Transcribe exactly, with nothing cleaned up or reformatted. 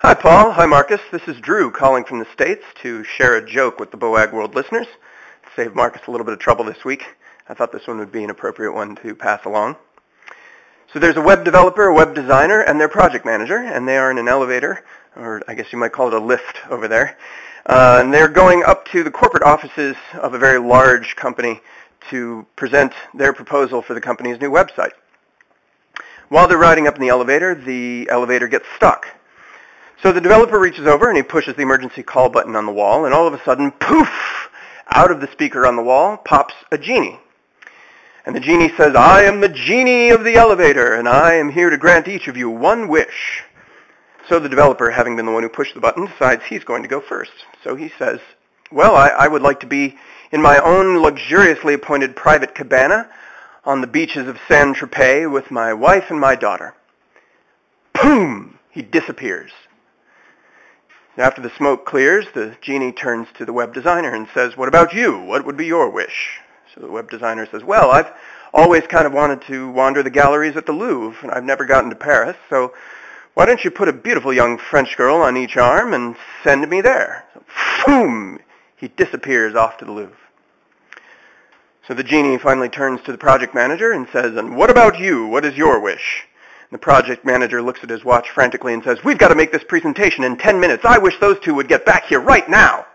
Hi, Paul. Hi, Marcus. This is Drew calling from the States to share a joke with the BOAG World listeners. To save Marcus a little bit of trouble this week, I thought this one would be an appropriate one to pass along. So there's a web developer, a web designer, and their project manager, and they are in an elevator, or I guess you might call it a lift over there. Uh, and they're going up to the corporate offices of a very large company to present their proposal for the company's new website. While they're riding up in the elevator, the elevator gets stuck. So the developer reaches over and he pushes the emergency call button on the wall, and all of a sudden, poof, out of the speaker on the wall pops a genie. And the genie says, "I am the genie of the elevator, and I am here to grant each of you one wish." So the developer, having been the one who pushed the button, decides he's going to go first. So he says, well, I, I would like to be in my own luxuriously appointed private cabana on the beaches of Saint-Tropez with my wife and my daughter. Boom! He disappears. After the smoke clears, the genie turns to the web designer and says, "What about you? What would be your wish?" So the web designer says, "Well, I've always kind of wanted to wander the galleries at the Louvre, and I've never gotten to Paris, so why don't you put a beautiful young French girl on each arm and send me there?" So, boom! He disappears off to the Louvre. So the genie finally turns to the project manager and says, "And what about you? What is your wish?" And the project manager looks at his watch frantically and says, "We've got to make this presentation in ten minutes. I wish those two would get back here right now."